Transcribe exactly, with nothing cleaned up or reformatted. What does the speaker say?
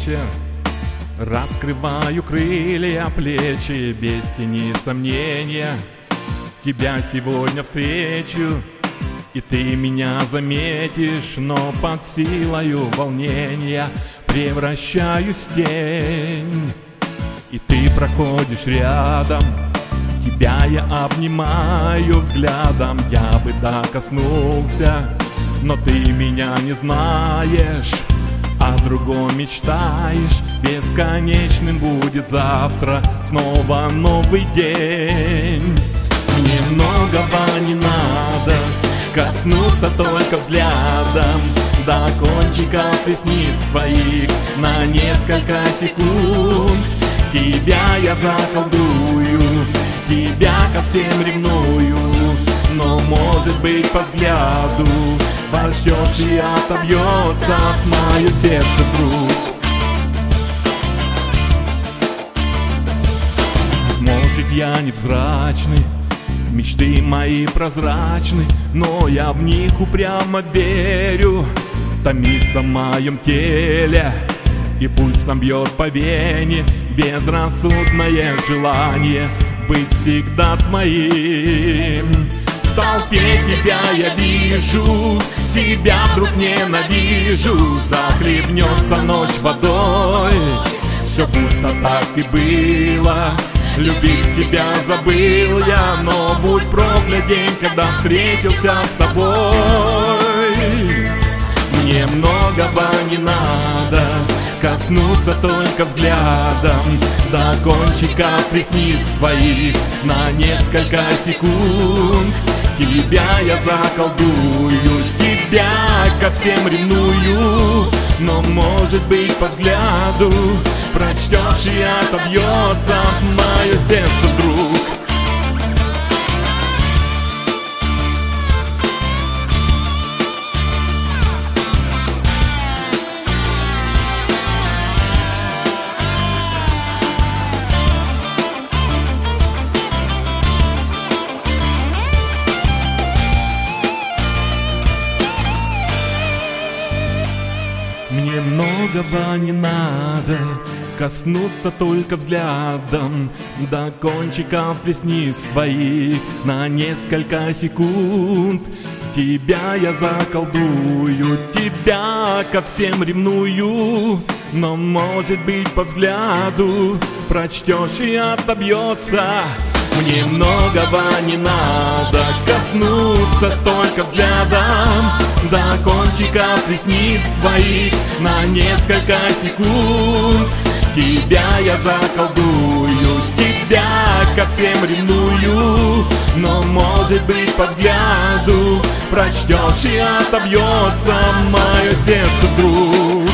вечер, раскрываю крылья, плечи без тени сомнения. Тебя сегодня встречу, и ты меня заметишь, но под силою волнения превращаюсь в тень. И ты проходишь рядом, тебя я обнимаю взглядом. Я бы докоснулся, но ты меня не знаешь, о другом мечтаешь. Бесконечным будет завтра снова новый день. Мне многого не надо, коснуться только взглядом до кончиков ресниц твоих на несколько секунд. Тебя я заколдую, тебя ко всем ревную, но может быть по взгляду возьмешь и отобьется мое сердце вдруг. Может, я невзрачный, мечты мои прозрачны, но я в них упрямо верю. Томится в моем теле и пульсом бьет по вене безрассудное желание быть всегда твоим. В толпе тебя я вижу, себя вдруг ненавижу. Захлебнется ночь водой, все будто так и было. Любить себя забыл я, но будь проклят день, когда встретился с тобой. Мне многого не надо, коснуться только взглядом до кончиков ресниц твоих на несколько секунд. Тебя я заколдую, тебя ко всем ревную, но может быть по взгляду прочтешь и отобьется мое сердце вдруг. Мне многого не надо, коснуться только взглядом до кончиков ресниц твоих на несколько секунд. Тебя я заколдую, тебя ко всем ревную, но может быть по взгляду прочтешь и отобьется. Мне многого не надо, коснуться только взглядом до кончиков ресниц твоих на несколько секунд. Тебя я заколдую, тебя ко всем ревную, но может быть по взгляду прочтешь и отобьется мое сердце вдруг.